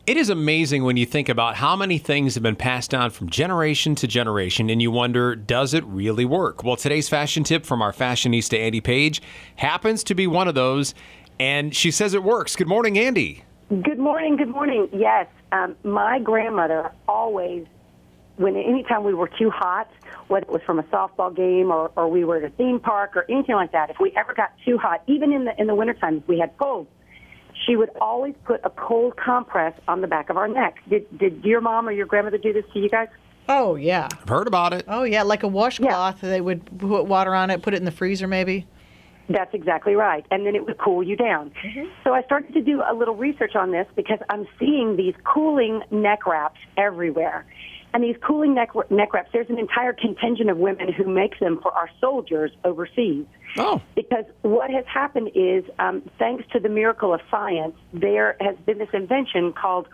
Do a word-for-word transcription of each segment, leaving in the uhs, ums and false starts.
It is amazing when you think about how many things have been passed down from generation to generation, and you wonder, does it really work? Well, today's fashion tip from our fashionista, Andy Page, happens to be one of those, and she says it works. Good morning, Andy. Good morning, good morning. Yes, um, my grandmother always, when anytime we were too hot, whether it was from a softball game or, or we were at a theme park or anything like that, if we ever got too hot, even in the in the wintertime, if we had cold, she would always put a cold compress on the back of our neck. Did did your mom or your grandmother do this to you guys? Oh, yeah. I've heard about it. Oh, yeah, like a washcloth. Yeah. They would put water on it, put it in the freezer maybe. That's exactly right. And then it would cool you down. Mm-hmm. So I started to do a little research on this because I'm seeing these cooling neck wraps everywhere. And these cooling neck, neck wraps, there's an entire contingent of women who make them for our soldiers overseas. Oh. Because what has happened is, um, thanks to the miracle of science, there has been this invention called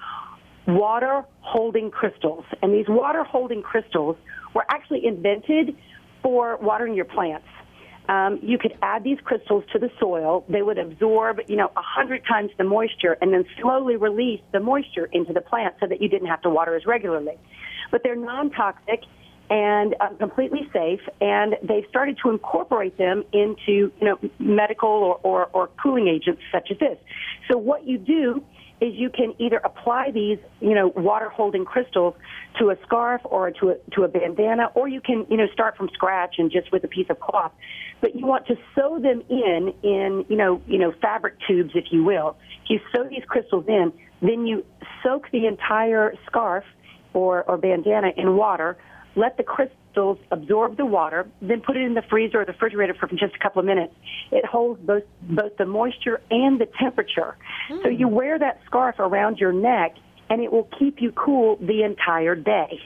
water-holding crystals. And these water-holding crystals were actually invented for watering your plants. Um, you could add these crystals to the soil. They would absorb, you know, a hundred times the moisture and then slowly release the moisture into the plant so that you didn't have to water as regularly. But they're non-toxic and um, completely safe, and they've started to incorporate them into, you know, medical or, or, or cooling agents such as this. So what you do is you can either apply these, you know, water-holding crystals to a scarf or to a, to a bandana, or you can, you know, start from scratch and just with a piece of cloth. But you want to sew them in, in, you know, you know, fabric tubes, if you will. If you sew these crystals in, then you soak the entire scarf or, or bandana in water, let the crystals absorb the water, then put it in the freezer or the refrigerator for just a couple of minutes. It holds both both the moisture and the temperature. Mm. So you wear that scarf around your neck, and it will keep you cool the entire day.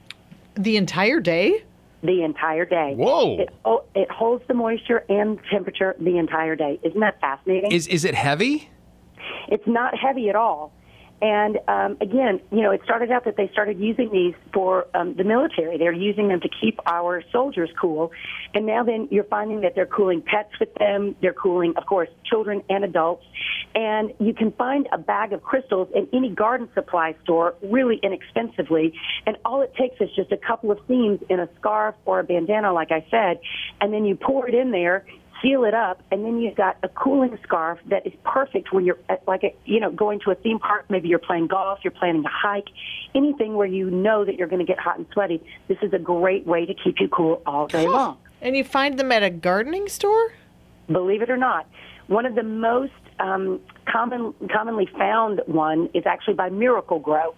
The entire day? The entire day. Whoa. It, it holds the moisture and temperature the entire day. Isn't that fascinating? Is is it heavy? It's not heavy at all. And, um, again, you know, it started out that they started using these for um, the military. They're using them to keep our soldiers cool. And now then you're finding that they're cooling pets with them. They're cooling, of course, children and adults. And you can find a bag of crystals in any garden supply store really inexpensively. And all it takes is just a couple of seams in a scarf or a bandana, like I said, and then you pour it in there, seal it up, and then you've got a cooling scarf that is perfect when you're at, like, a, you know, going to a theme park. Maybe you're playing golf, you're planning a hike, anything where you know that you're going to get hot and sweaty. This is a great way to keep you cool all day long. And you find them at a gardening store? Believe it or not, one of the most um, common, commonly found one is actually by Miracle Grow,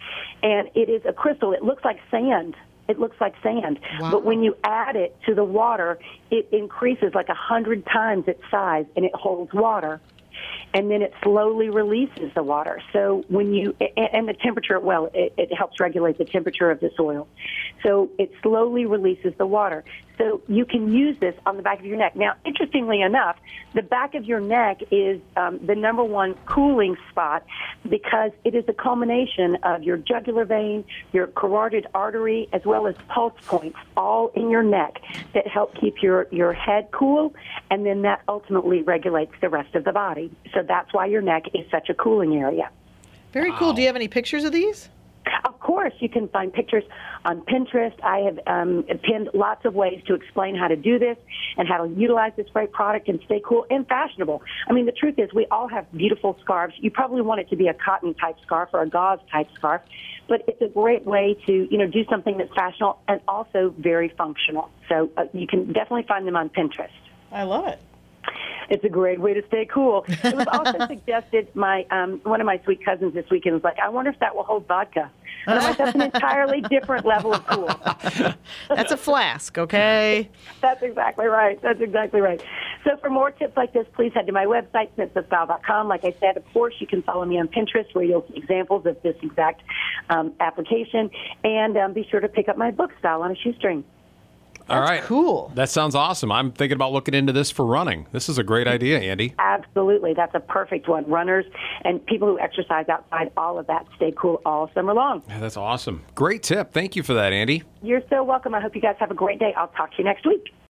and it is a crystal. It looks like sand. It looks like sand. Wow. But when you add it to the water, it increases like a hundred times its size, and it holds water. And then it slowly releases the water. So when you, and the temperature, well, it, it helps regulate the temperature of the soil. So it slowly releases the water. So you can use this on the back of your neck. Now, interestingly enough, the back of your neck is um, the number one cooling spot because it is a culmination of your jugular vein, your carotid artery, as well as pulse points, all in your neck that help keep your, your head cool, and then that ultimately regulates the rest of the body. So that's why your neck is such a cooling area. Very wow. cool. Do you have any pictures of these? Of course, you can find pictures on Pinterest. I have um, pinned lots of ways to explain how to do this and how to utilize this great product and stay cool and fashionable. I mean, the truth is we all have beautiful scarves. You probably want it to be a cotton-type scarf or a gauze-type scarf, but it's a great way to, you know, do something that's fashionable and also very functional. So uh, you can definitely find them on Pinterest. I love it. It's a great way to stay cool. It was also suggested, my um, one of my sweet cousins this weekend was like, I wonder if that will hold vodka. And I'm like, that's an entirely different level of cool. That's a flask, okay? That's exactly right. That's exactly right. So for more tips like this, please head to my website, snitsofstyle dot com. Like I said, of course, you can follow me on Pinterest where you'll see examples of this exact um, application. And um, be sure to pick up my book, Style on a Shoestring. All That's right. cool. That sounds awesome. I'm thinking about looking into this for running. This is a great idea, Andy. Absolutely. That's a perfect one. Runners and people who exercise outside, all of that, stay cool all summer long. Yeah, that's awesome. Great tip. Thank you for that, Andy. You're so welcome. I hope you guys have a great day. I'll talk to you next week.